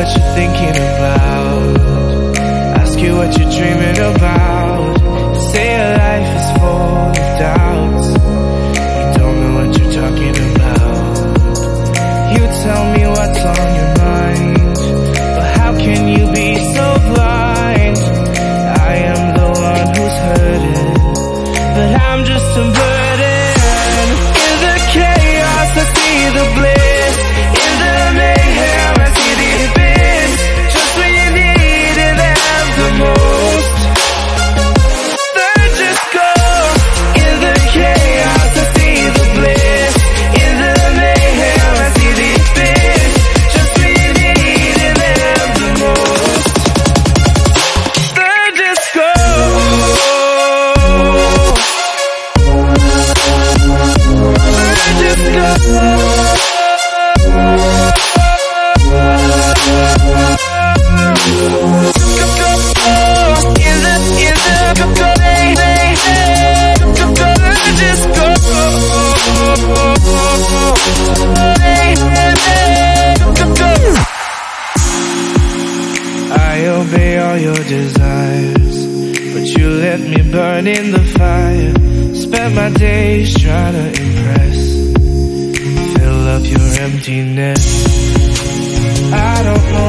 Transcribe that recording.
what you're thinking about, ask you what you're dreaming about. Say your life is full of doubts, you don't know what you're talking about. You tell me what's on your mind, but how can you be so blind? I am the one who's hurting, but I'm just a burden. In the chaos I see the bliss, in the mayhem I see the abyss. Just when you needed them the most, they're just gone. In the chaos I see the bliss, in the mayhem I see the abyss. Just when you needed them the most, they're just gone. They're just gone. I obey all your desires, but you let me burn in the fire. Spent my days trying to impress, fill up your emptiness. I don't know